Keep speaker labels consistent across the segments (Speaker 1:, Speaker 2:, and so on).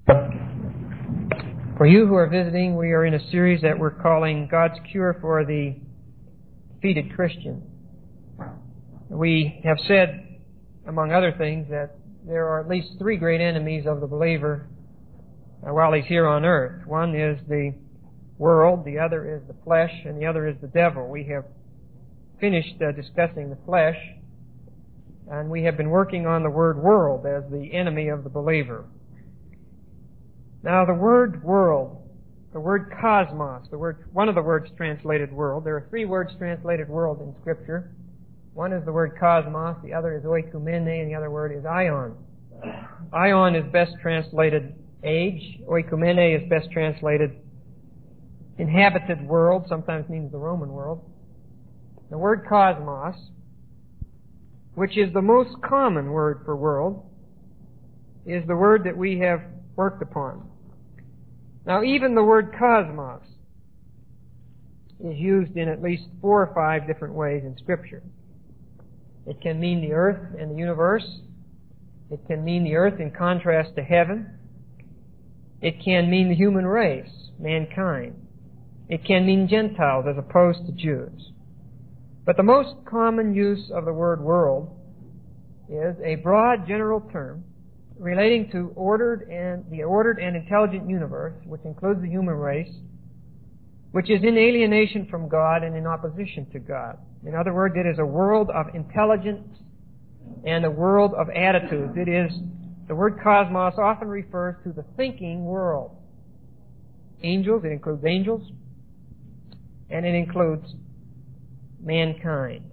Speaker 1: For you who are visiting, we are in a series that we're calling God's Cure for the Defeated Christian. We have said, among other things, that there are at least three great enemies of the believer while he's here on earth. One is the world, the other is the flesh, and the other is the devil. We have finished discussing the flesh, and we have been working on the word world as the enemy of the believer. Now, the word world, the word cosmos, one of the words translated world. There are three words translated world in Scripture. One is the word cosmos, the other is oikumene, and the other word is aion. Aion is best translated age. Oikumene is best translated inhabited world, sometimes means the Roman world. The word cosmos, which is the most common word for world, is the word that we have worked upon. Now, even the word cosmos is used in at least 4 or 5 different ways in Scripture. It can mean the earth and the universe. It can mean the earth in contrast to heaven. It can mean the human race, mankind. It can mean Gentiles as opposed to Jews. But the most common use of the word world is a broad general term relating to the ordered and intelligent universe, which includes the human race, which is in alienation from God and in opposition to God. In other words, it is a world of intelligence and a world of attitudes. The word cosmos often refers to the thinking world. Angels, it includes angels, and it includes mankind.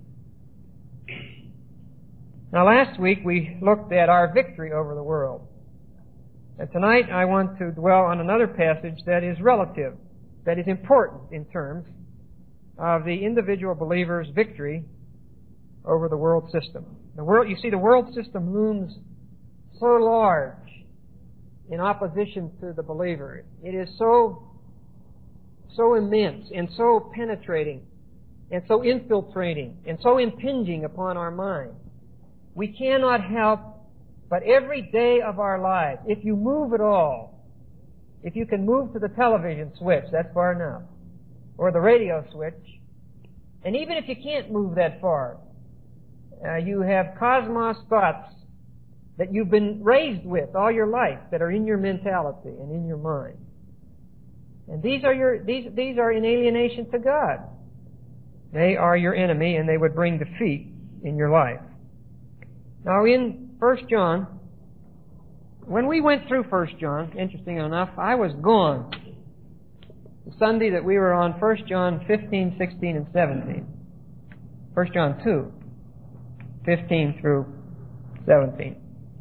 Speaker 1: Now, last week we looked at our victory over the world. And tonight I want to dwell on another passage that is relative, that is important in terms of the individual believer's victory over the world system. The world system looms so large in opposition to the believer. It is so immense and so penetrating and so infiltrating and so impinging upon our minds. We cannot help but every day of our lives, if you move at all, if you can move to the television switch, that's far enough, or the radio switch, and even if you can't move that far, you have cosmos thoughts that you've been raised with all your life that are in your mentality and in your mind. And these are in alienation to God. They are your enemy, and they would bring defeat in your life. Now, in 1 John, when we went through 1 John, interesting enough, I was gone the Sunday that we were on 1 John 15, 16, and 17. 1 John 2, 15 through 17.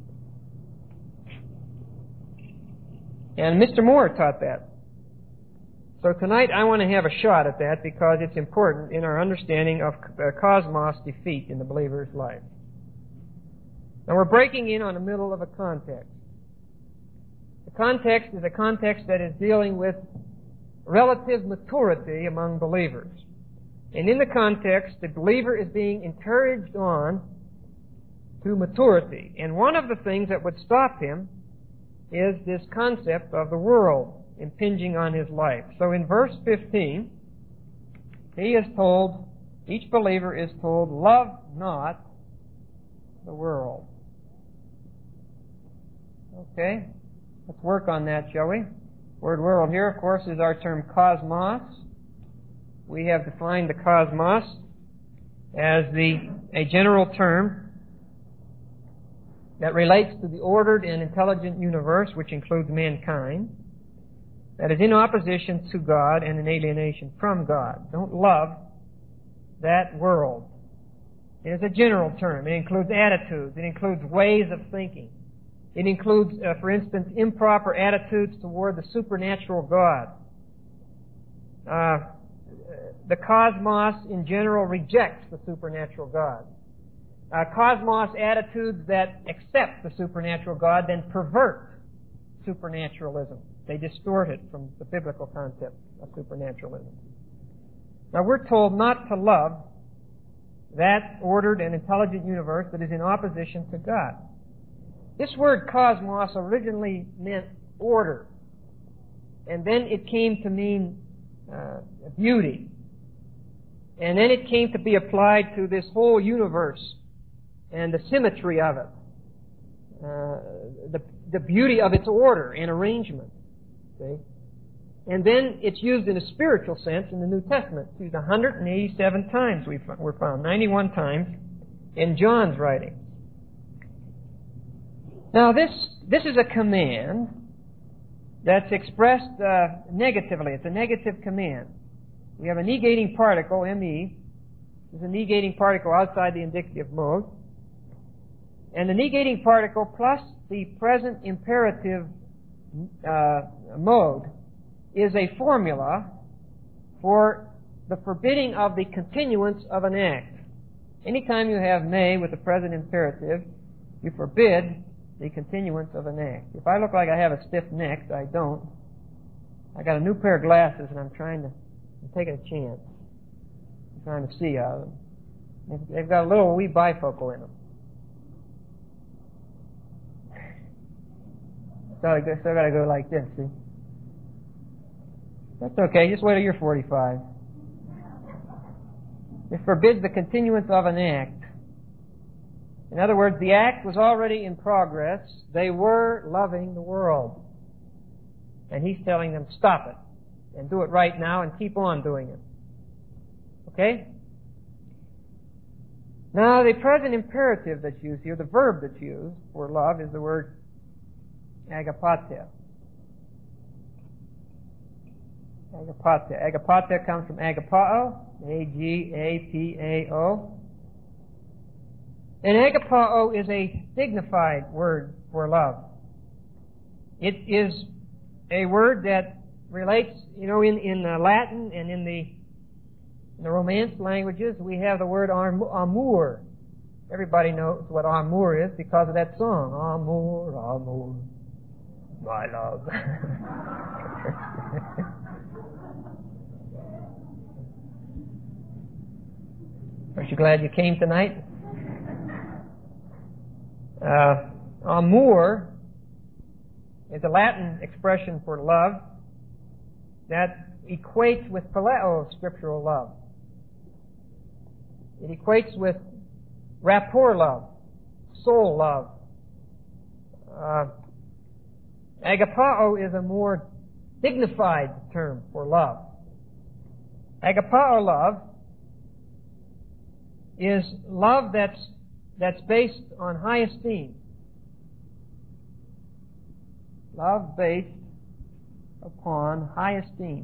Speaker 1: And Mr. Moore taught that. So tonight I want to have a shot at that because it's important in our understanding of cosmos defeat in the believer's life. Now we're breaking in on the middle of a context. The context is a context that is dealing with relative maturity among believers. And in the context, the believer is being encouraged on to maturity. And one of the things that would stop him is this concept of the world impinging on his life. So in verse 15, each believer is told, love not the world. Okay, let's work on that, shall we? Word world here, of course, is our term cosmos. We have defined the cosmos as a general term that relates to the ordered and intelligent universe, which includes mankind, that is in opposition to God and in alienation from God. Don't love that world. It is a general term. It includes attitudes. It includes ways of thinking. It includes, for instance, improper attitudes toward the supernatural God. The cosmos in general rejects the supernatural God. Cosmos attitudes that accept the supernatural God then pervert supernaturalism. They distort it from the biblical concept of supernaturalism. Now we're told not to love that ordered and intelligent universe that is in opposition to God. This word cosmos originally meant order. And then it came to mean beauty. And then it came to be applied to this whole universe and the symmetry of it. The beauty of its order and arrangement. See? And then it's used in a spiritual sense in the New Testament. It's used 187 times we're found, 91 times in John's writing. Now this is a command that's expressed negatively. It's a negative command. We have a negating particle, me. There's a negating particle outside the indicative mode. And the negating particle plus the present imperative mode is a formula for the forbidding of the continuance of an act. Anytime you have may with the present imperative, you forbid the continuance of an act. If I look like I have a stiff neck, I don't. I got a new pair of glasses and I'm taking a chance. I'm trying to see out of them. They've got a little wee bifocal in them. So I still got to go like this, see? That's okay. Just wait till you're 45. It forbids the continuance of an act. In other words, the act was already in progress. They were loving the world. And he's telling them, stop it. And do it right now and keep on doing it. Okay? Now, the present imperative that's used here, the verb that's used for love, is the word agapateo. Agapateo. Agapateo comes from agapao, A-G-A-P-A-O. And agapao is a dignified word for love. It is a word that relates, in Latin and in the Romance languages, we have the word amour. Everybody knows what amour is because of that song. Amour, amour, my love. Aren't you glad you came tonight? Amour is a Latin expression for love that equates with phileo, scriptural love. It equates with rapport love, soul love. Agapao is a more dignified term for love. Agapao love is love that's based on high esteem. Love based upon high esteem.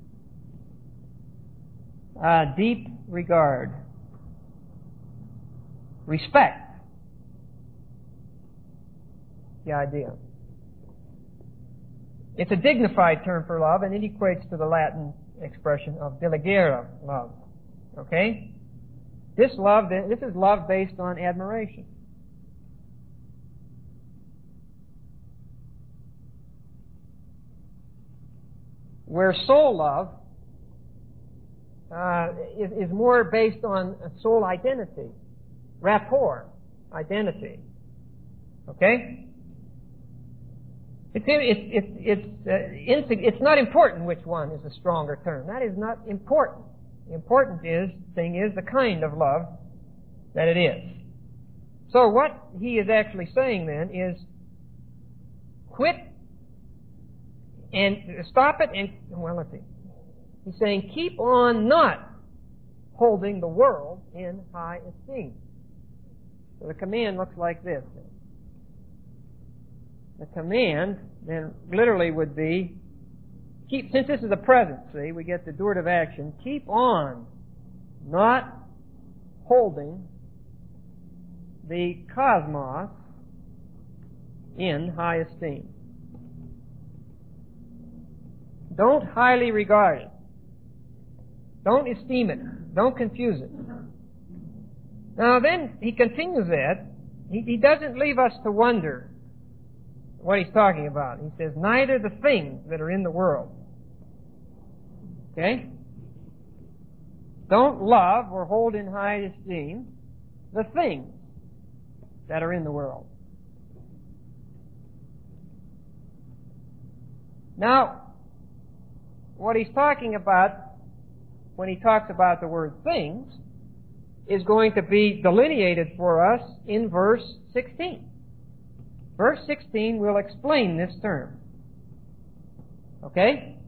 Speaker 1: Deep regard. Respect. The idea. It's a dignified term for love, and it equates to the Latin expression of diligere love. Okay? This is love based on admiration. Where soul love is more based on soul identity, rapport, identity. Okay? It's not important which one is a stronger term. That is not important. The important thing is the kind of love that it is. So what he is actually saying then is quit and stop it and, let's see. He's saying keep on not holding the world in high esteem. So the command looks like this. The command then literally would be since this is a present, see, we get the durative action, keep on not holding the cosmos in high esteem. Don't highly regard it. Don't esteem it. Don't confuse it. Now then, he continues that. He doesn't leave us to wonder what he's talking about. He says, neither the things that are in the world. Okay? Don't love or hold in high esteem the things that are in the world. Now, what he's talking about when he talks about the word things is going to be delineated for us in verse 16. Verse 16 will explain this term. Okay?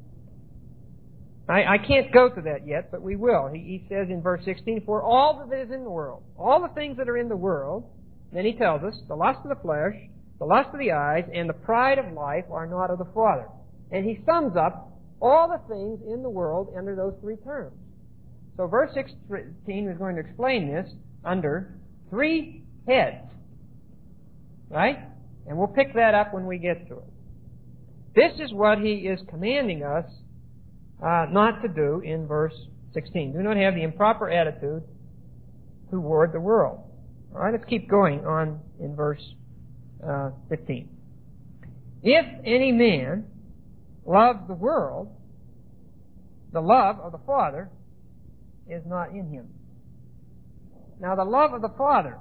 Speaker 1: I can't go to that yet, but we will. He says in verse 16, for all that is in the world, all the things that are in the world, then he tells us, the lust of the flesh, the lust of the eyes, and the pride of life are not of the Father. And he sums up all the things in the world under those three terms. So verse 16 is going to explain this under three heads. Right? And we'll pick that up when we get to it. This is what he is commanding us not to do in verse 16. Do not have the improper attitude toward the world. All right, let's keep going on in verse 15. If any man loves the world, the love of the Father is not in him. Now, the love of the Father.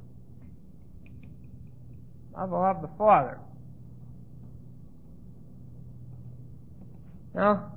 Speaker 1: Love of the Father. Now,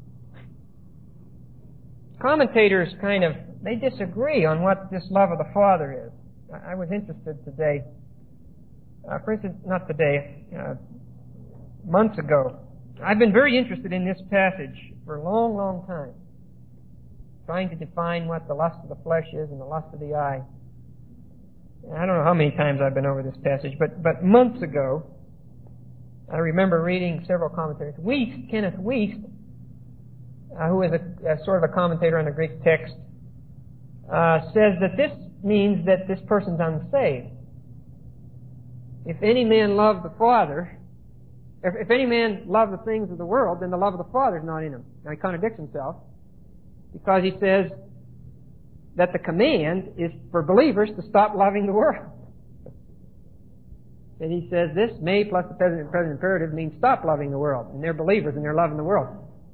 Speaker 1: commentators they disagree on what this love of the Father is. I was interested today, for instance, not today, months ago. I've been very interested in this passage for a long, long time, trying to define what the lust of the flesh is and the lust of the eye. I don't know how many times I've been over this passage, but months ago, I remember reading several commentaries. Kenneth Wuest, who is a sort of a commentator on the Greek text, says that this means that this person's unsaved. If any man love the Father, if any man love the things of the world, then the love of the Father is not in him. Now he contradicts himself, because he says that the command is for believers to stop loving the world. And he says this may plus the present imperative means stop loving the world. And they're believers and they're loving the world.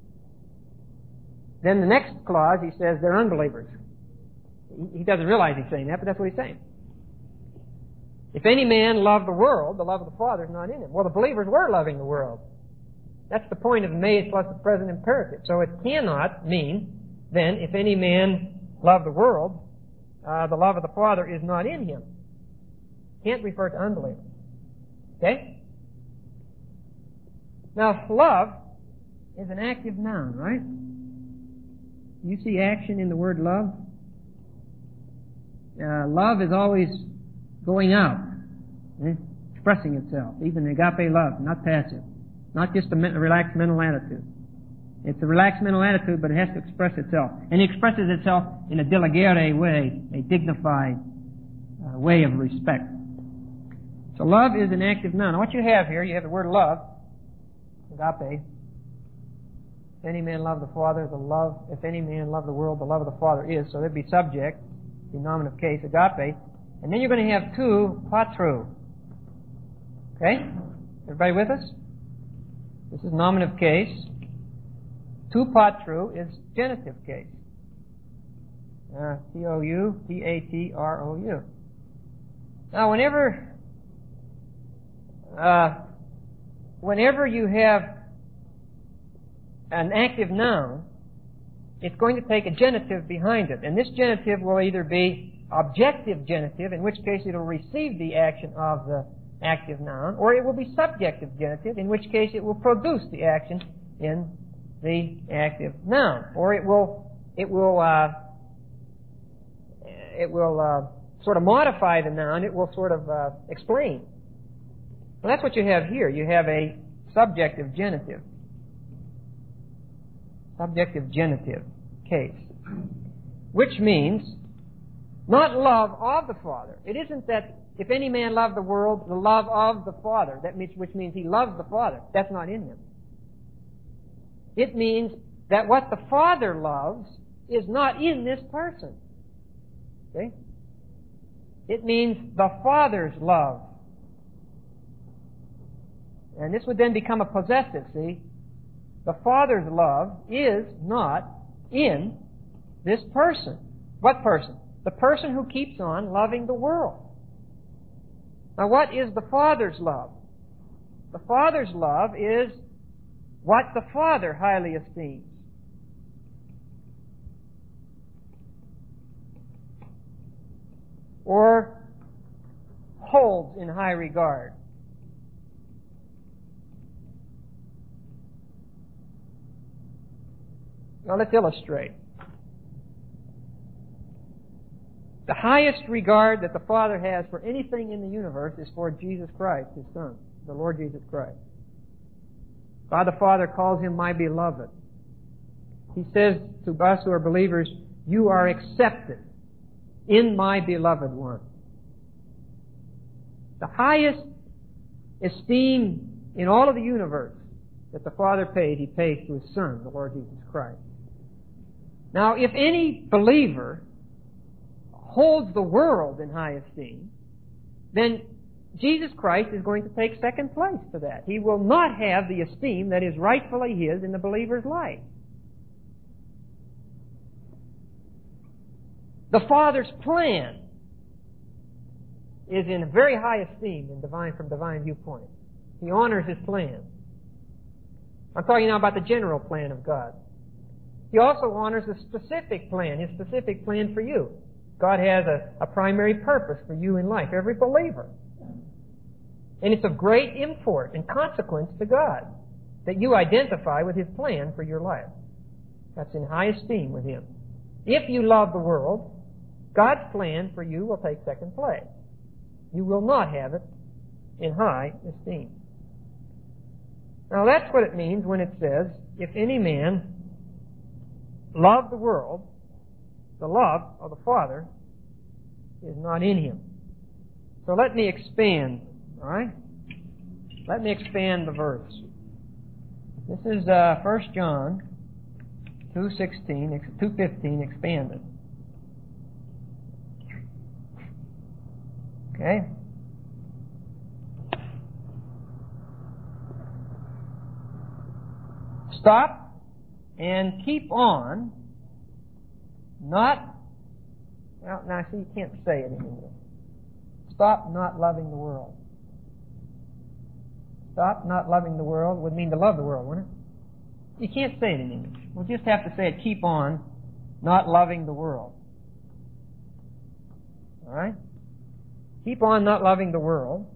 Speaker 1: Then the next clause, he says they're unbelievers. He doesn't realize he's saying that, but that's what he's saying. If any man love the world, the love of the Father is not in him. Well, the believers were loving the world. That's the point of may plus the present imperative. So it cannot mean, then, if any man love the world, the love of the Father is not in him. Can't refer to unbelievers. Okay? Now, love is an active noun, right? You see action in the word love? Love is always going out, expressing itself. Even agape love, not passive. Not just a relaxed mental attitude. It's a relaxed mental attitude, but it has to express itself. And it expresses itself in a diligere way, a dignified way of respect. So love is an active noun. Now what you have here, you have the word love, agape. If any man love the Father, if any man love the world, the love of the Father is. So there'd be subject, the nominative case, agape. And then you're going to have two, patru. Okay? Everybody with us? This is nominative case. Tu patru is genitive case. T-O-U, P-A-T-R-O-U. Now, whenever you have an active noun, it's going to take a genitive behind it. And this genitive will either be objective genitive, in which case it will receive the action of the active noun, or it will be subjective genitive, in which case it will produce the action in the active noun, or it will sort of modify the noun. It will sort of explain. Well, that's what you have here. You have a subjective genitive case, which means not love of the Father. It isn't that if any man love the world, the love of the Father, which means he loves the Father. That's not in him. It means that what the Father loves is not in this person. See? It means the Father's love. And this would then become a possessive, see? The Father's love is not in this person. What person? The person who keeps on loving the world. Now, what is the Father's love? The Father's love is what the Father highly esteems. Or holds in high regard. Now let's illustrate. The highest regard that the Father has for anything in the universe is for Jesus Christ, His Son, the Lord Jesus Christ. God the Father calls Him my beloved. He says to us who are believers, you are accepted in my beloved one. The highest esteem in all of the universe that the Father paid, He pays to His Son, the Lord Jesus Christ. Now, if any believer holds the world in high esteem, then Jesus Christ is going to take second place to that. He will not have the esteem that is rightfully His in the believer's life. The Father's plan is in very high esteem from divine viewpoint. He honors His plan. I'm talking now about the general plan of God. He also honors the specific plan, His specific plan for you. God has a primary purpose for you in life, every believer. And it's of great import and consequence to God that you identify with His plan for your life. That's in high esteem with Him. If you love the world, God's plan for you will take second place. You will not have it in high esteem. Now that's what it means when it says, if any man love the world, the love of the Father is not in him. So let me expand, all right? Let me expand the verse. This is 1 John 2:15 expanded. Okay? Stop and keep on not, well, now see, you can't say it in English. Stop not loving the world. Stop not loving the world would mean to love the world, wouldn't it? You can't say it in English. We'll just have to say it, keep on not loving the world. All right? Keep on not loving the world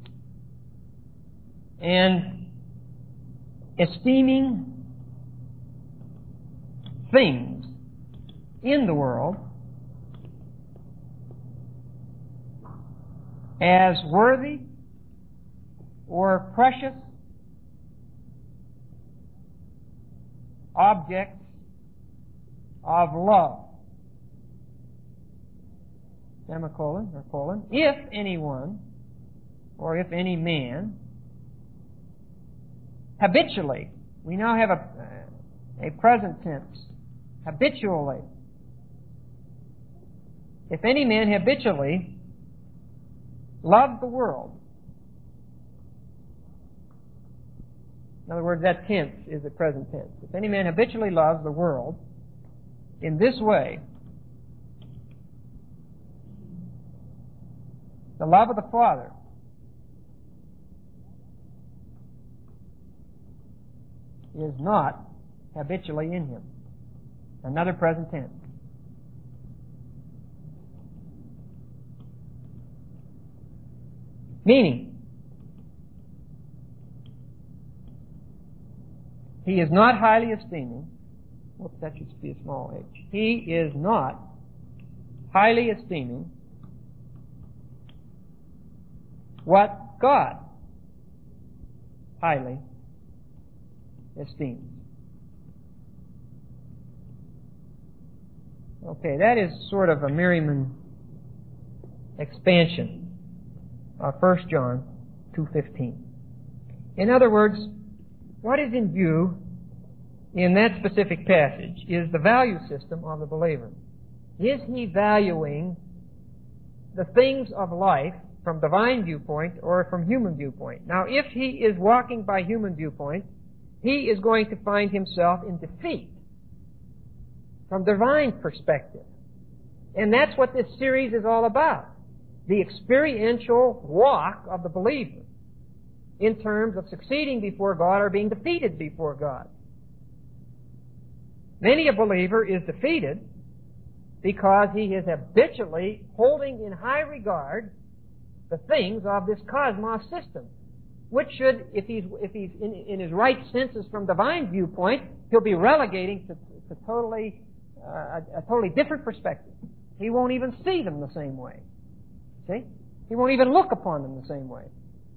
Speaker 1: and esteeming things in the world as worthy or precious objects of love. Semicolon or colon. If anyone or if any man habitually, we now have a present tense, habitually. If any man habitually loves the world, in other words, that tense is the present tense. If any man habitually loves the world in this way, the love of the Father is not habitually in him. Another present tense. Meaning, he is not highly esteeming. Whoops, that should be a small h. He is not highly esteeming what God highly esteems. Okay, that is sort of a Merriman expansion of 1 John 2:15. In other words, what is in view in that specific passage is the value system of the believer. Is he valuing the things of life from divine viewpoint or from human viewpoint? Now, if he is walking by human viewpoint, he is going to find himself in defeat from divine perspective. And that's what this series is all about. The experiential walk of the believer in terms of succeeding before God or being defeated before God. Many a believer is defeated because he is habitually holding in high regard the things of this cosmos system, which should, if he's in his right senses from divine viewpoint, he'll be relegating to a totally different perspective. He won't even see them the same way. See? He won't even look upon them the same way.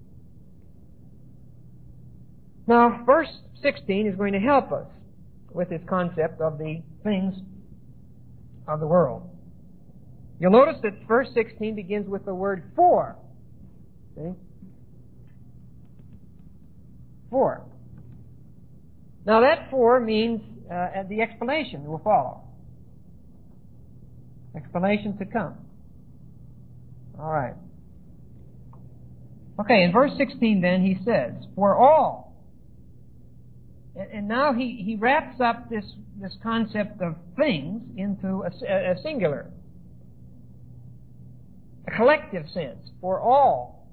Speaker 1: Now, verse 16 is going to help us with this concept of the things of the world. You'll notice that verse 16 begins with the word for. See? For. Now that for means the explanation will follow. Explanation to come. All right. Okay, in verse 16 then he says, for all. And now he wraps up this concept of things into a singular, a collective sense, for all.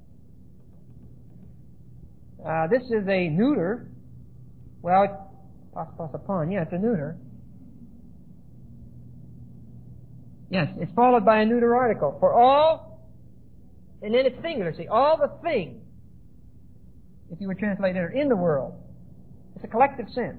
Speaker 1: This is a neuter. Well, pas upon, yeah, it's a neuter. Yes, it's followed by a neuter article. For all, and then it's singular. See, all the things, if you would translate it, in the world. It's a collective sense.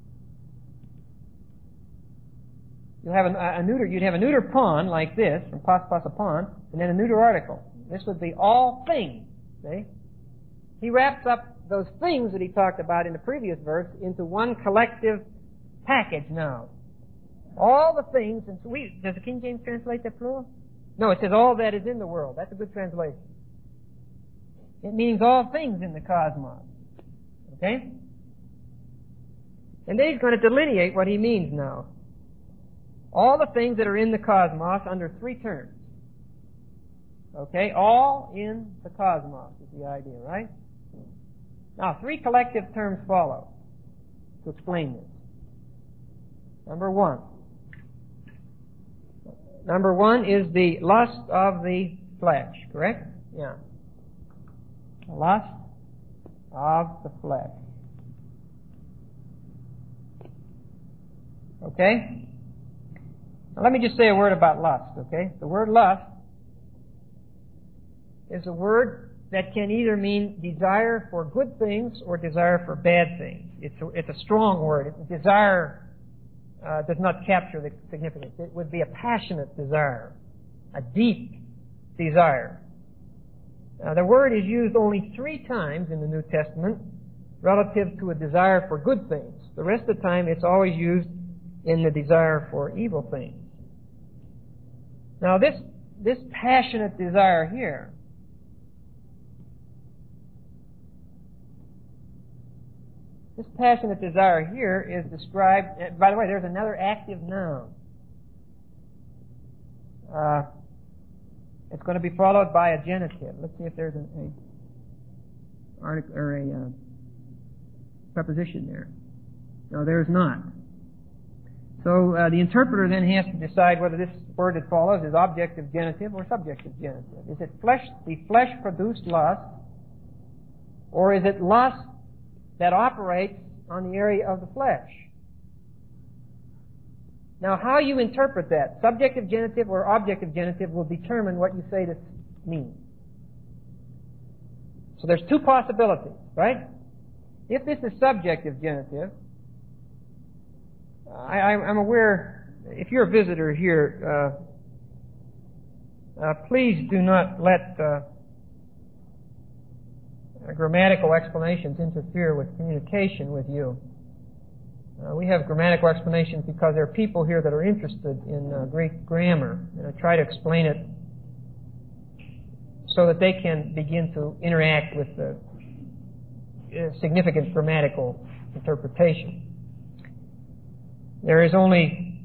Speaker 1: You'll have a neuter. You'd have a neuter pon like this, from pas upon, and then a neuter article. This would be all things. See? He wraps up those things that he talked about in the previous verse into one collective package now. All the things, and so does the King James translate that plural? No, it says all that is in the world. That's a good translation. It means all things in the cosmos. Okay? And then he's going to delineate what he means now. All the things that are in the cosmos under three terms. Okay? All in the cosmos is the idea, right? Now, three collective terms follow to explain this. Number one. Number one is the lust of the flesh, correct? Yeah. Lust of the flesh. Okay? Now let me just say a word about lust, okay? The word lust is a word that can either mean desire for good things or desire for bad things. It's a strong word. Desire does not capture the significance. It would be a passionate desire, a deep desire. The word is used only 3 times in the New Testament relative to a desire for good things. The rest of the time it's always used in the desire for evil things. Now this passionate desire here is described, by the way, there's another active noun. It's going to be followed by a genitive. Let's see if there's an article or a preposition there. No, there's not. So the interpreter then has to decide whether this word that follows is objective genitive or subjective genitive. Is it the flesh-produced lust, or is it lust that operates on the area of the flesh? Now, how you interpret that, subjective genitive or objective genitive, will determine what you say this means. So there's 2 possibilities, right? If this is subjective genitive, I'm aware, if you're a visitor here, please do not let grammatical explanations interfere with communication with you. We have grammatical explanations because there are people here that are interested in Greek grammar, and I try to explain it so that they can begin to interact with the significant grammatical interpretation. There is only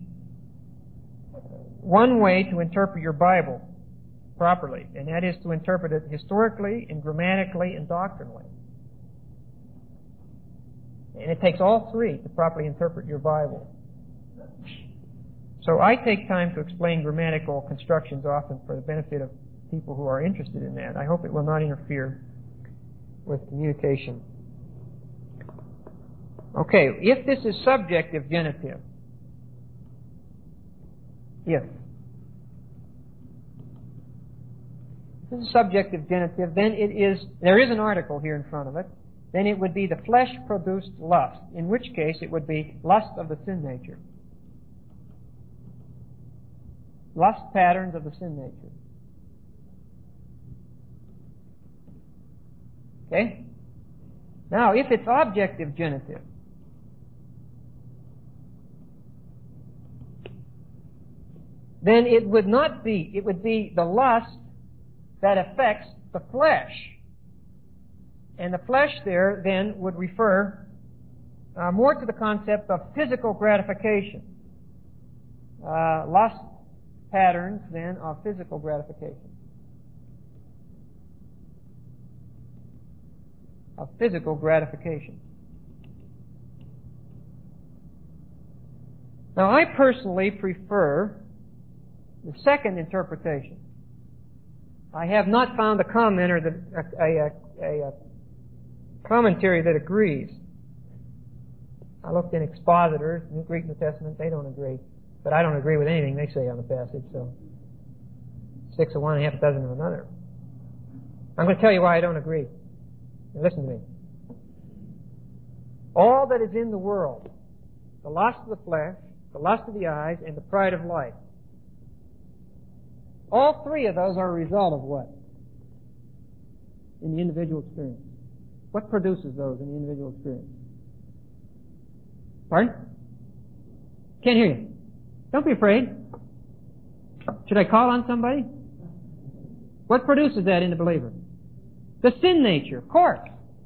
Speaker 1: one way to interpret your Bible properly, and that is to interpret it historically and grammatically and doctrinally. And it takes all 3 to properly interpret your Bible. So I take time to explain grammatical constructions often for the benefit of people who are interested in that. I hope it will not interfere with communication. Okay, if this is subjective genitive, if this is subjective genitive, then there is an article here in front of it, then it would be the flesh produced lust, in which case it would be lust of the sin nature. Lust patterns of the sin nature. Okay? Now, if it's objective genitive, then it would not be, it would be the lust that affects the flesh. And the flesh there then would refer more to the concept of physical gratification. Lust patterns then of physical gratification. Of physical gratification. Now, I personally prefer the second interpretation. I have not found a commenter a commentary that agrees. I looked in expositors, New Greek, New Testament, they don't agree. But I don't agree with anything they say on the passage, so 6 of one, half a dozen of another. I'm going to tell you why I don't agree. Now listen to me. All that is in the world, the lust of the flesh, the lust of the eyes, and the pride of life, all three of those are a result of what? In the individual experience. What produces those in the individual experience? Pardon? Can't hear you. Don't be afraid. Should I call on somebody? What produces that in the believer? The sin nature, of course.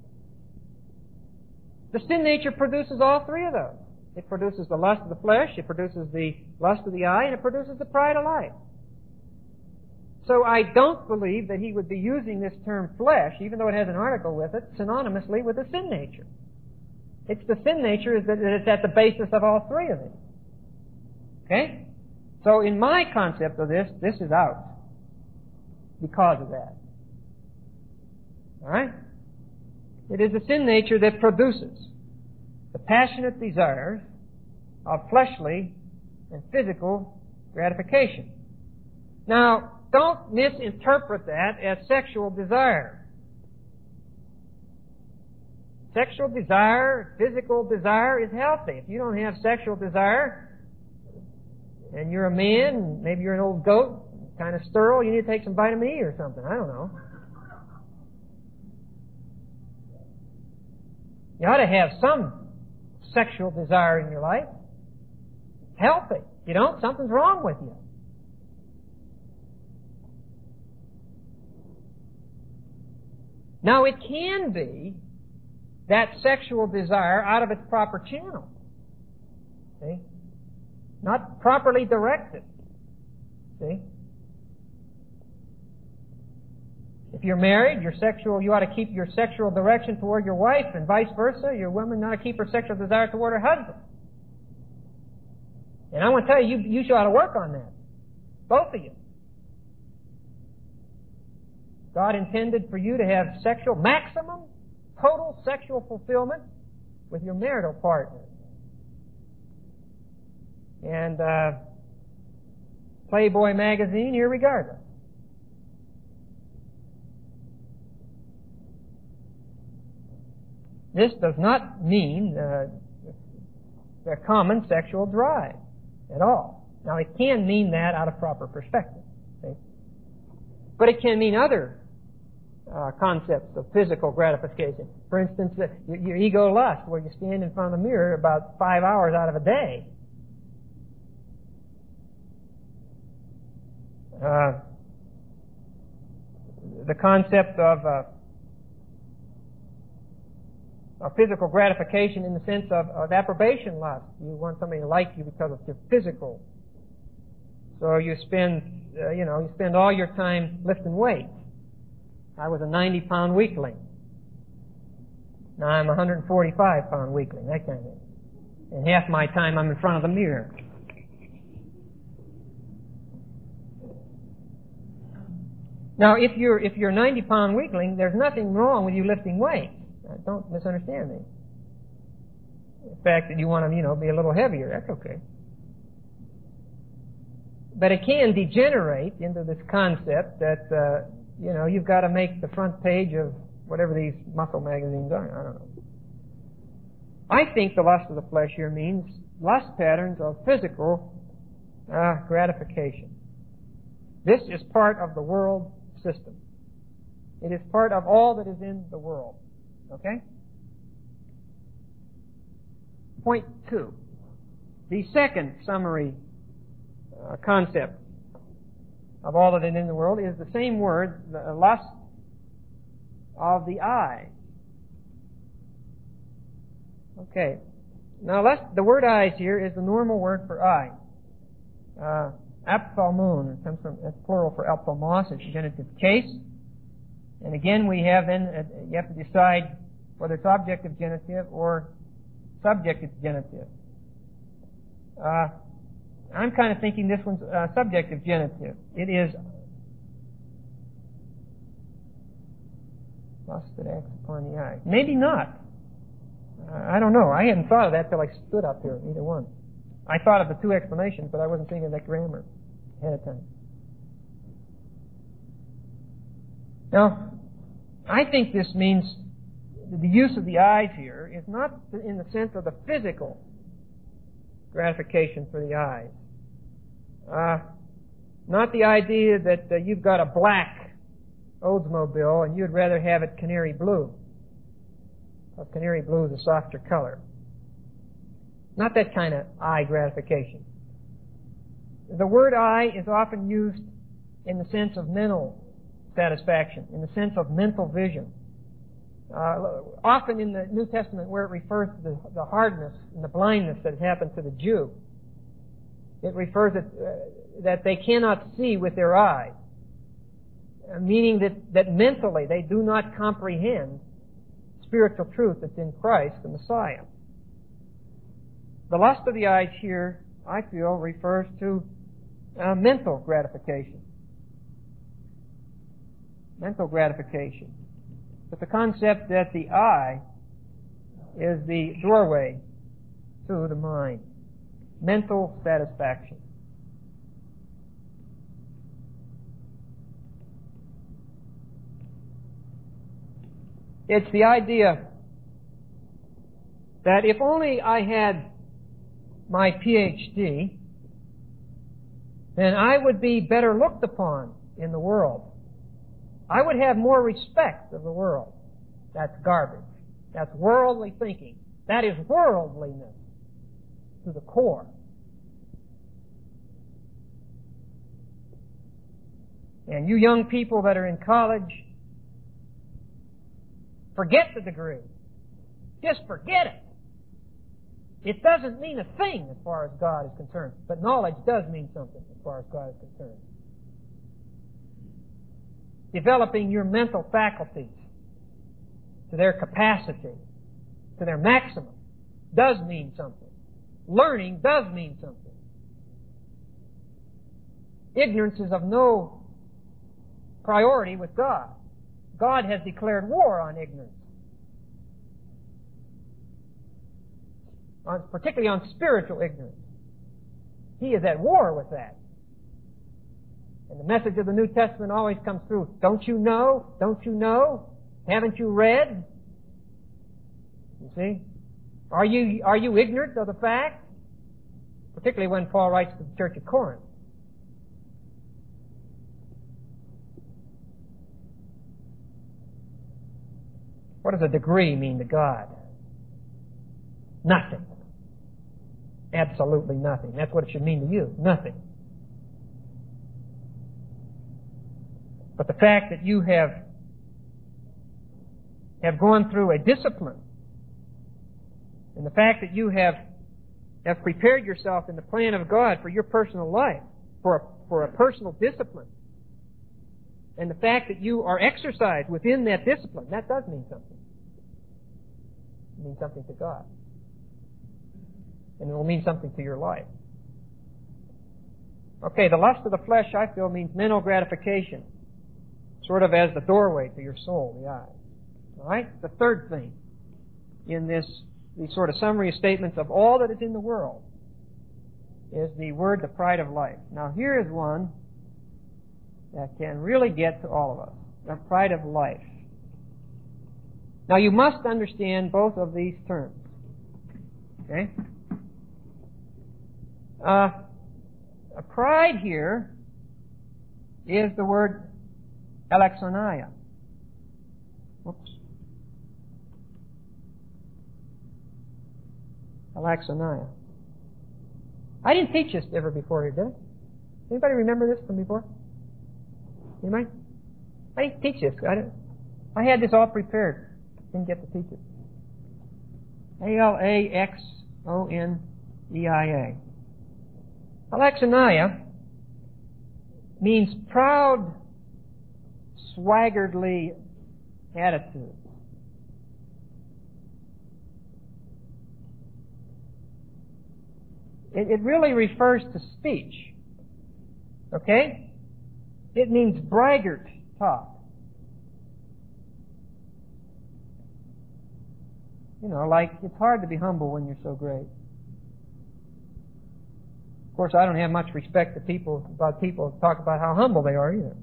Speaker 1: The sin nature produces all three of those. It produces the lust of the flesh, it produces the lust of the eye, and it produces the pride of life. So I don't believe that he would be using this term flesh, even though it has an article with it, synonymously with the sin nature. It's the sin nature that is at the basis of all three of these. Okay? So in my concept of this is out because of that. Alright? It is the sin nature that produces the passionate desires of fleshly and physical gratification. Now, don't misinterpret that as sexual desire. Sexual desire, physical desire is healthy. If you don't have sexual desire, and you're a man, maybe you're an old goat, kind of sterile, you need to take some vitamin E or something. I don't know. You ought to have some sexual desire in your life. Healthy. If you don't, something's wrong with you. Now, it can be that sexual desire out of its proper channel. See? Not properly directed. See? If you're married, you ought to keep your sexual direction toward your wife, and vice versa. Your woman ought to keep her sexual desire toward her husband. And I want to tell you, you ought to work on that. Both of you. God intended for you to have maximum, total sexual fulfillment with your marital partner. And Playboy magazine, irregardless. This does not mean a common sexual drive at all. Now, it can mean that out of proper perspective. See? But it can mean other concepts of physical gratification. For instance, your ego lust, where you stand in front of the mirror about 5 hours out of a day. The concept of physical gratification in the sense of approbation lust. You want somebody to like you because of your physical. So you spend all your time lifting weights. I was a 90-pound weakling. Now I'm a 145-pound weakling, that kind of thing. And half my time I'm in front of the mirror. Now, if you're a 90-pound weakling, there's nothing wrong with you lifting weights. Don't misunderstand me. The fact that you want to, be a little heavier, that's okay. But it can degenerate into this concept that, you've got to make the front page of whatever these muscle magazines are. I don't know. I think the lust of the flesh here means lust patterns of physical gratification. This is part of the world system. It is part of all that is in the world. Okay? Point 2. The second summary concept of all that is in the world is the same word, the lust of the eyes. Okay. Now, the word eyes here is the normal word for eye. Ophthalmon, it comes from, it's plural for ophthalmos, it's genitive case. And again, you have to decide whether it's objective genitive or subjective genitive. I'm kind of thinking this one's subjective genitive. It is lust that acts upon the eye. Maybe not. I don't know. I hadn't thought of that till I stood up here, either one. I thought of the two explanations, but I wasn't thinking of that grammar ahead of time. Now, I think this means the use of the eyes here is not in the sense of the physical gratification for the eyes. Not the idea that you've got a black Oldsmobile and you'd rather have it canary blue. Well, canary blue is a softer color. Not that kind of eye gratification. The word eye is often used in the sense of mental satisfaction, in the sense of mental vision. Often in the New Testament where it refers to the hardness and the blindness that has happened to the Jew, it refers that they cannot see with their eyes, meaning that mentally they do not comprehend spiritual truth that's in Christ, the Messiah. The lust of the eyes here, I feel, refers to mental gratification. Mental gratification. But the concept that the eye is the doorway to the mind. Mental satisfaction. It's the idea that if only I had my PhD, then I would be better looked upon in the world. I would have more respect of the world. That's garbage. That's worldly thinking. That is worldliness to the core. And you young people that are in college, forget the degree. Just forget it. It doesn't mean a thing as far as God is concerned. But knowledge does mean something as far as God is concerned. Developing your mental faculties to their capacity, to their maximum, does mean something. Learning does mean something. Ignorance is of no priority with God. God has declared war on ignorance. Particularly on spiritual ignorance. He is at war with that. And the message of the New Testament always comes through. Don't you know? Don't you know? Haven't you read? You see? Are you ignorant of the fact? Particularly when Paul writes to the church of Corinth. What does a degree mean to God? Nothing. Absolutely nothing. That's what it should mean to you. Nothing. But the fact that you have gone through a discipline, and the fact that you have prepared yourself in the plan of God for your personal life, for a personal discipline, and the fact that you are exercised within that discipline, that does mean something. It means something to God. And it will mean something to your life. Okay, the lust of the flesh, I feel, means mental gratification. sort of as the doorway to your soul, the eyes. All right? The third thing in these sort of summary statements of all that is in the world is the word, the pride of life. Now, here is one that can really get to all of us. The pride of life. Now, you must understand both of these terms. Okay? A pride here is the word elexonia. Whoops. Elexonia. I didn't teach this ever before here, did I? Anybody remember this from before? Anybody? I didn't teach this. I had this all prepared. Didn't get to teach it. Alexonia. Elexonia means proud, swaggerly attitude. It really refers to speech. Okay? It means braggart talk. You know, like, it's hard to be humble when you're so great. Of course, I don't have much respect to people who talk about how humble they are either.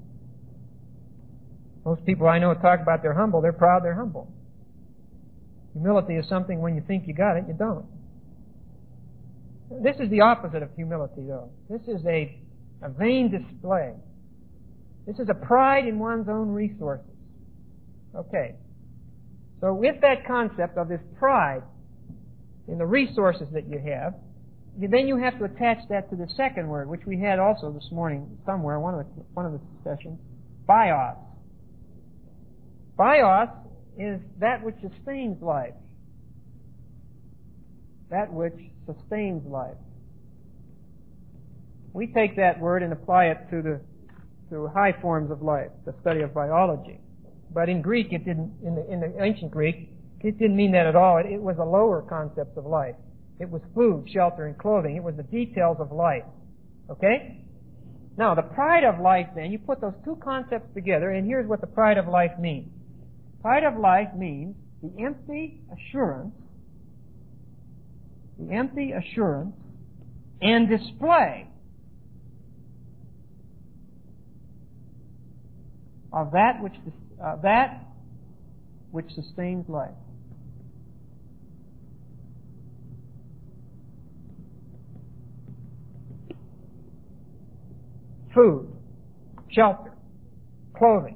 Speaker 1: Most people I know talk about they're humble, they're proud, they're humble. Humility is something when you think you got it, you don't. This is the opposite of humility, though. This is a vain display. This is a pride in one's own resources. Okay. So with that concept of this pride in the resources that you have, then you have to attach that to the second word, which we had also this morning somewhere, one of the sessions, bios. Bios is that which sustains life. That which sustains life. We take that word and apply it to high forms of life, the study of biology. But in Greek, it didn't. In the ancient Greek, it didn't mean that at all. It was a lower concept of life. It was food, shelter, and clothing. It was the details of life. Okay? Now, the pride of life, then, you put those two concepts together, and here's what the pride of life means. Pride of life means the empty assurance and display of that which sustains life. Food, shelter, clothing.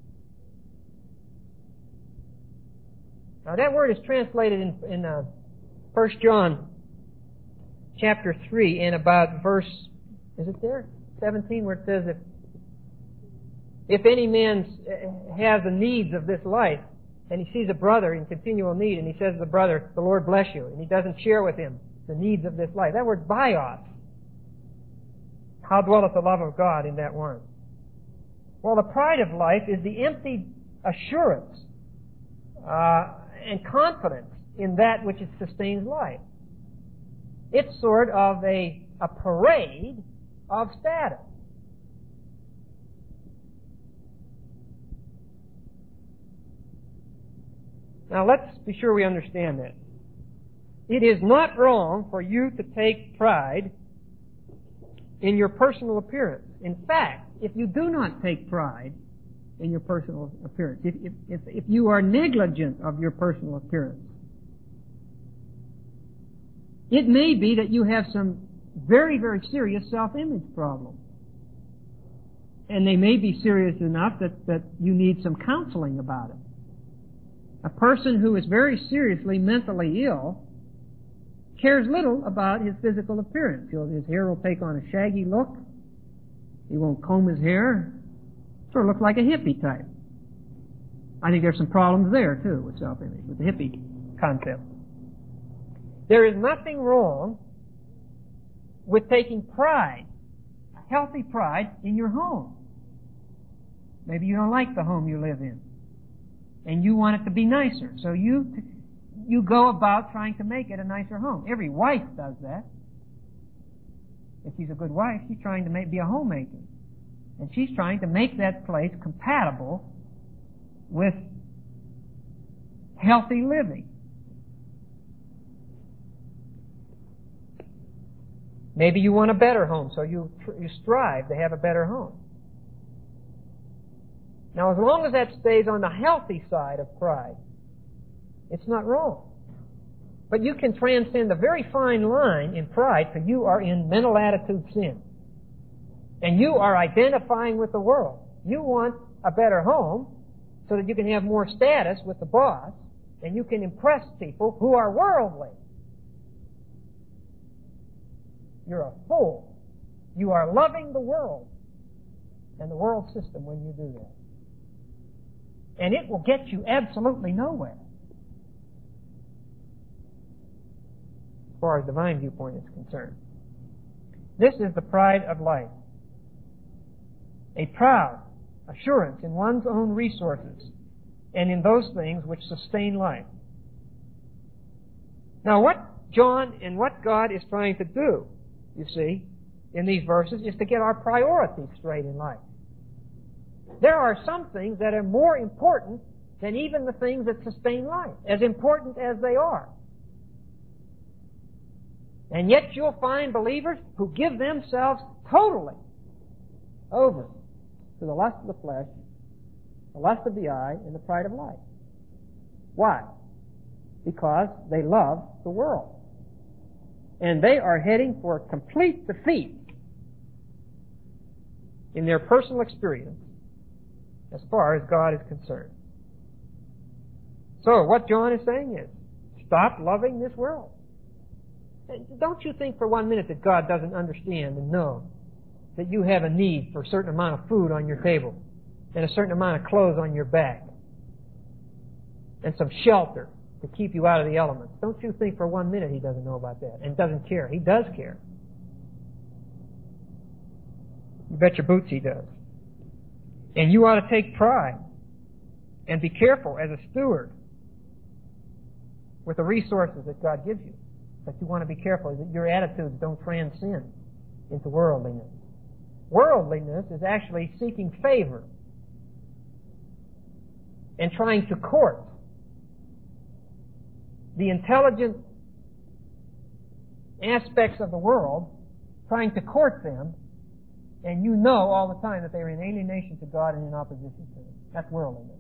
Speaker 1: Now that word is translated in 1 John chapter 3 in about verse, is it there? 17, where it says that if any man has the needs of this life, and he sees a brother in continual need, and he says to the brother, the Lord bless you, and he doesn't share with him the needs of this life. That word bios. How dwelleth the love of God in that one? Well, the pride of life is the empty assurance and confidence in that which sustains life. It's sort of a parade of status. Now, let's be sure we understand that. It is not wrong for you to take pride in your personal appearance. In fact, if you do not take pride in your personal appearance, if you are negligent of your personal appearance, it may be that you have some very, very serious self-image problems. And they may be serious enough that you need some counseling about it. A person who is very seriously mentally ill cares little about his physical appearance. His hair will take on a shaggy look. He won't comb his hair. Sort of looks like a hippie type. I think there's some problems there, too, with self-image, with the hippie concept. There is nothing wrong with taking pride, a healthy pride, in your home. Maybe you don't like the home you live in, and you want it to be nicer, so you go about trying to make it a nicer home. Every wife does that. If she's a good wife, she's trying to be a homemaker. And she's trying to make that place compatible with healthy living. Maybe you want a better home, so you strive to have a better home. Now, as long as that stays on the healthy side of pride, it's not wrong. But you can transcend a very fine line in pride, for you are in mental attitude sin. And you are identifying with the world. You want a better home so that you can have more status with the boss, and you can impress people who are worldly. You're a fool. You are loving the world and the world system when you do that. And it will get you absolutely nowhere, as far as divine viewpoint is concerned. This is the pride of life. A proud assurance in one's own resources and in those things which sustain life. Now, what John and what God is trying to do, you see, in these verses, is to get our priorities straight in life. There are some things that are more important than even the things that sustain life, as important as they are. And yet you'll find believers who give themselves totally over to the lust of the flesh, the lust of the eye, and the pride of life. Why? Because they love the world. And they are heading for complete defeat in their personal experience as far as God is concerned. So what John is saying is, stop loving this world. Don't you think for 1 minute that God doesn't understand and know that you have a need for a certain amount of food on your table and a certain amount of clothes on your back and some shelter to keep you out of the elements? Don't you think for 1 minute He doesn't know about that and doesn't care? He does care. You bet your boots He does. And you ought to take pride and be careful as a steward with the resources that God gives you. But you want to be careful that your attitudes don't transcend into worldliness. Worldliness is actually seeking favor and trying to court the intelligent aspects of the world, trying to court them, and you know all the time that they are in alienation to God and in opposition to Him. That's worldliness.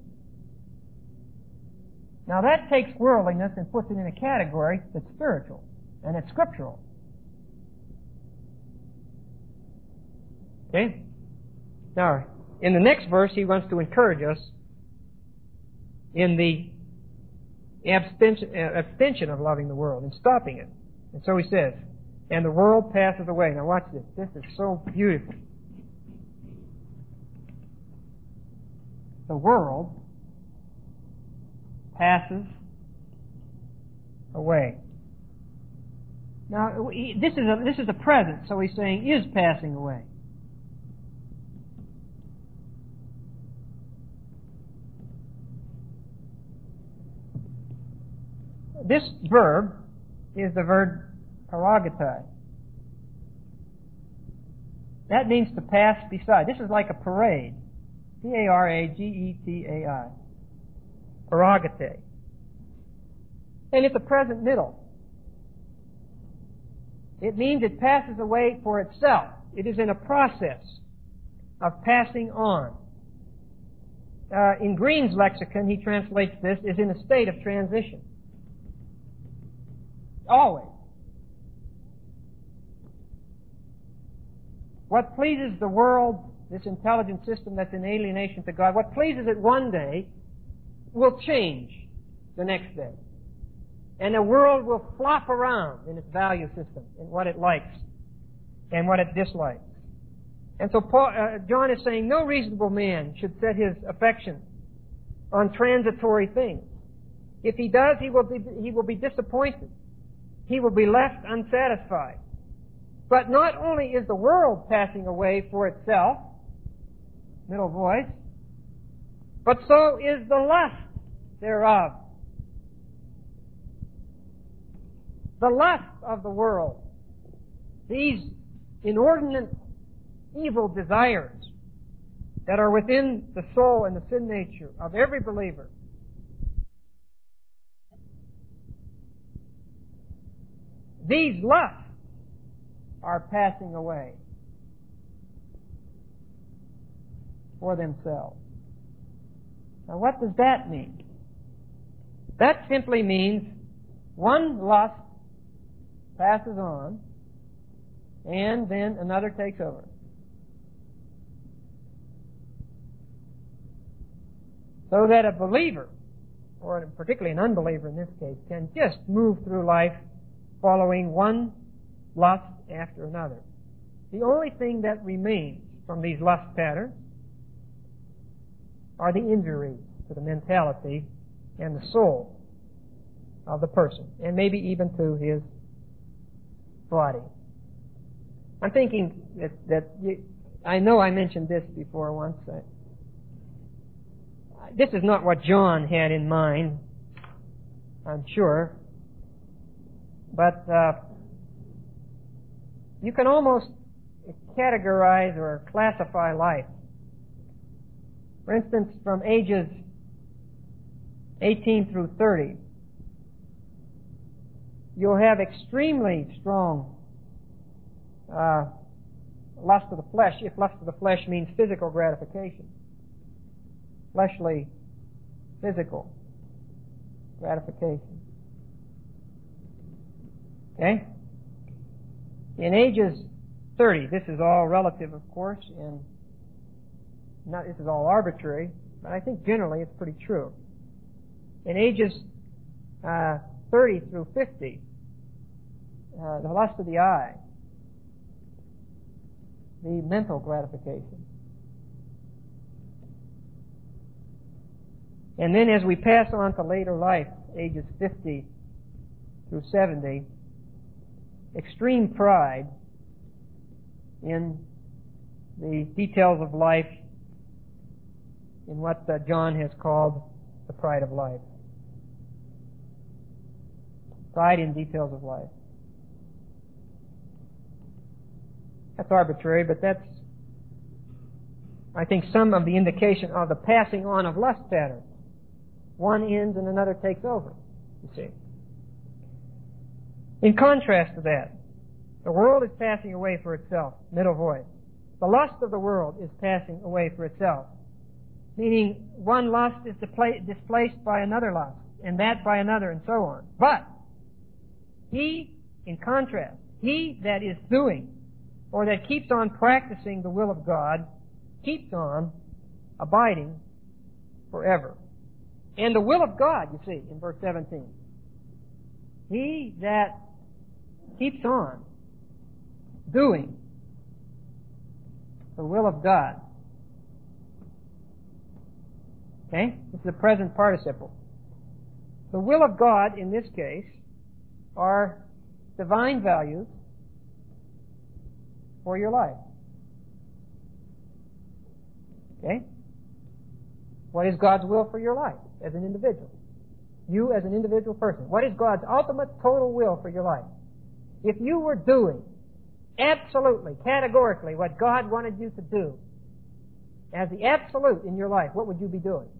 Speaker 1: Now that takes worldliness and puts it in a category that's spiritual and it's scriptural. Okay? Now, in the next verse, he wants to encourage us in the abstention of loving the world and stopping it. And so he says, and the world passes away. Now watch this. This is so beautiful. The world passes away. Now, this is a present, so he's saying is passing away. This verb is the verb paragetai. That means to pass beside. This is like a parade. P-A-R-A-G-E-T-A-I. Paragetai. And it's a present middle. It means it passes away for itself. It is in a process of passing on. In Green's lexicon, he translates this as in a state of transition. Always. What pleases the world, this intelligent system that's in alienation to God, what pleases it one day will change the next day. And the world will flop around in its value system, in what it likes and what it dislikes. And so John is saying no reasonable man should set his affection on transitory things. If he does, he will be disappointed. He will be left unsatisfied. But not only is the world passing away for itself, middle voice, but so is the lust thereof. The lust of the world, these inordinate evil desires that are within the soul and the sin nature of every believer, these lusts are passing away for themselves. Now, what does that mean? That simply means one lust passes on, and then another takes over. So that a believer, or particularly an unbeliever in this case, can just move through life following one lust after another. The only thing that remains from these lust patterns are the injuries to the mentality and the soul of the person, and maybe even to his body. I'm thinking I know I mentioned this before once. This is not what John had in mind, I'm sure, but you can almost categorize or classify life. For instance, from ages 18 through 30, you'll have extremely strong lust of the flesh, if lust of the flesh means physical gratification. Fleshly, physical gratification. Okay? In ages 30, this is all relative, of course, and this is all arbitrary, but I think generally it's pretty true. In ages 30 through 50, the lust of the eye, the mental gratification. And then as we pass on to later life, ages 50 through 70, extreme pride in the details of life, in what John has called the pride of life. Pride in details of life. That's arbitrary, but that's, I think, some of the indication of the passing on of lust patterns. One ends and another takes over, you see. In contrast to that, the world is passing away for itself, middle voice. The lust of the world is passing away for itself, meaning one lust is displaced by another lust, and that by another, and so on. But he, in contrast, he that is doing, or that keeps on practicing the will of God, keeps on abiding forever. And the will of God, you see, in verse 17. He that keeps on doing the will of God. Okay? This is the present participle. The will of God, in this case, are divine values for your life. Okay? What is God's will for your life as an individual? You as an individual person. What is God's ultimate total will for your life? If you were doing absolutely, categorically what God wanted you to do as the absolute in your life, what would you be doing?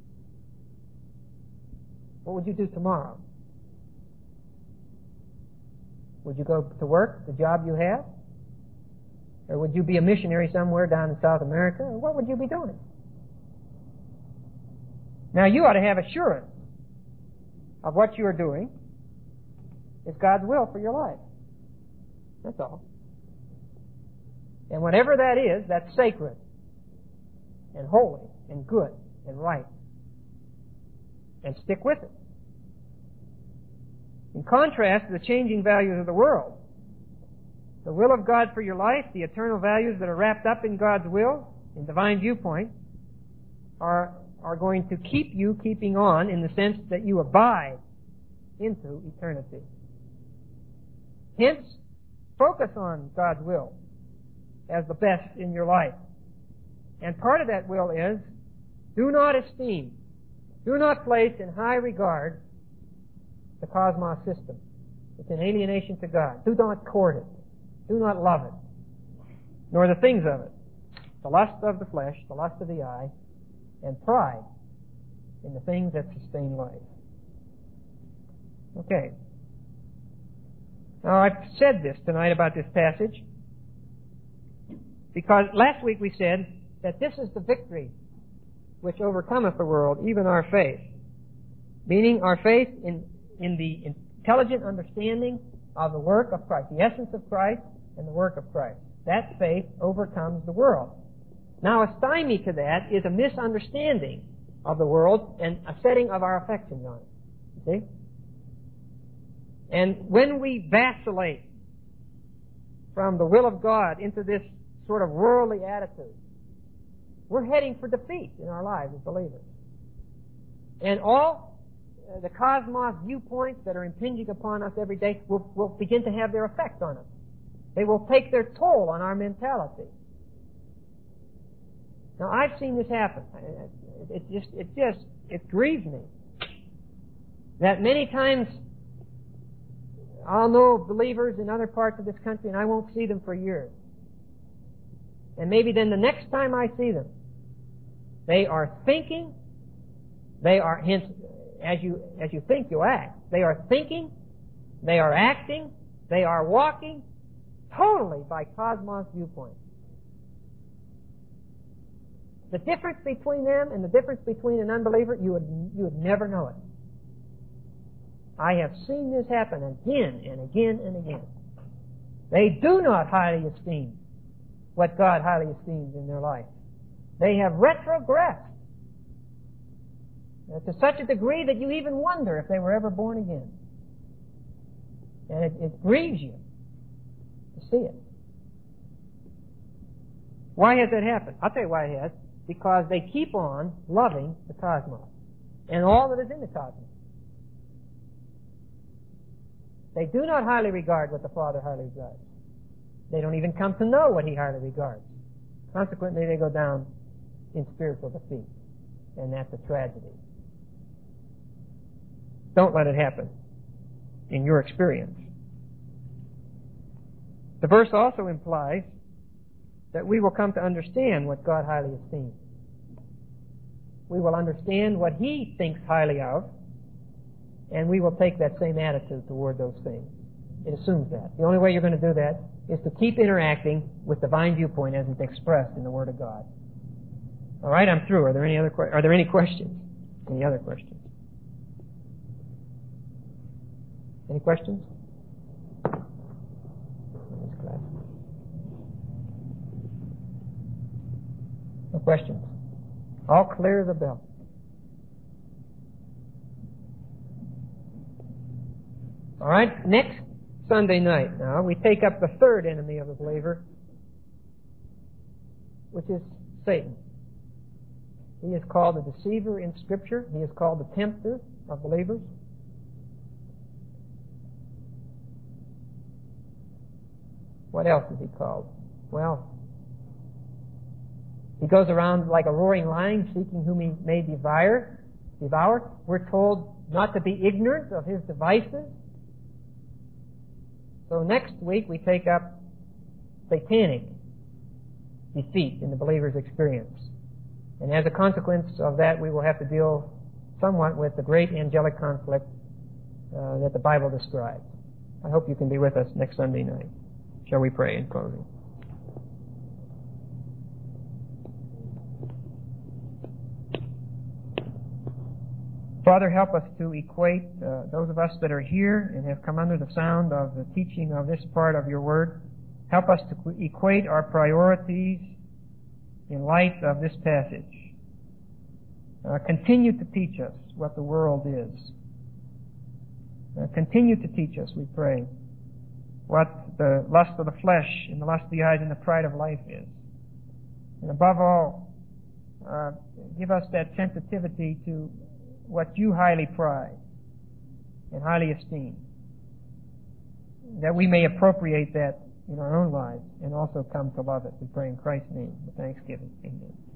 Speaker 1: What would you do tomorrow? Would you go to work, the job you have? Or would you be a missionary somewhere down in South America? Or what would you be doing? Now, you ought to have assurance of what you are doing is God's will for your life. That's all. And whatever that is, that's sacred and holy and good and right. And stick with it. In contrast to the changing values of the world, the will of God for your life, the eternal values that are wrapped up in God's will, in divine viewpoint, are going to keep you keeping on in the sense that you abide into eternity. Hence, focus on God's will as the best in your life. And part of that will is, do not esteem, do not place in high regard the cosmos system. It's an alienation to God. Do not court it. Do not love it, nor the things of it. the lust of the flesh, the lust of the eye, and pride in the things that sustain life. Okay. Now, I've said this tonight about this passage because last week we said that this is the victory which overcometh the world, even our faith. Meaning our faith in the intelligent understanding of the work of Christ, the essence of Christ and the work of Christ. That faith overcomes the world. Now, a stymie to that is a misunderstanding of the world and a setting of our affections on it. You see? And when we vacillate from the will of God into this sort of worldly attitude, we're heading for defeat in our lives as believers. And all the cosmos viewpoints that are impinging upon us every day will begin to have their effect on us. They will take their toll on our mentality. Now, I've seen this happen. It grieves me that many times I'll know believers in other parts of this country and I won't see them for years. And maybe then the next time I see them, they are thinking, hence, as you think, you act. They are thinking, they are acting, they are walking totally by cosmos viewpoint. The difference between them and the difference between an unbeliever, you would never know it. I have seen this happen again and again and again. They do not highly esteem what God highly esteems in their life. They have retrogressed to such a degree that you even wonder if they were ever born again. And it grieves you to see it. Why has that happened? I'll tell you why it has. Because they keep on loving the cosmos and all that is in the cosmos. They do not highly regard what the Father highly regards. They don't even come to know what He highly regards. Consequently, they go down in spiritual defeat. And that's a tragedy. Don't let it happen in your experience. The verse also implies that we will come to understand what God highly esteems. We will understand what He thinks highly of, and we will take that same attitude toward those things. It assumes that. The only way you're going to do that is to keep interacting with divine viewpoint as it's expressed in the Word of God. All right, I'm through. Are there any questions? Any other questions? Any questions? No questions. All clear as a bell. All right, next Sunday night now, we take up the third enemy of the believer, which is Satan. He is called the deceiver in Scripture. He is called the tempter of believers. What else is he called? Well, he goes around like a roaring lion, seeking whom he may devour. We're told not to be ignorant of his devices. So next week we take up satanic defeat in the believer's experience. And as a consequence of that, we will have to deal somewhat with the great angelic conflict that the Bible describes. I hope you can be with us next Sunday night. Shall we pray in closing? Father, help us to equate those of us that are here and have come under the sound of the teaching of this part of your Word. Help us to equate our priorities in light of this passage. Continue to teach us what the world is. Continue to teach us, we pray, what the lust of the flesh and the lust of the eyes and the pride of life is. And above all, give us that sensitivity to what you highly prize and highly esteem, that we may appropriate that in our own lives and also come to love it. We pray in Christ's name with thanksgiving. Amen.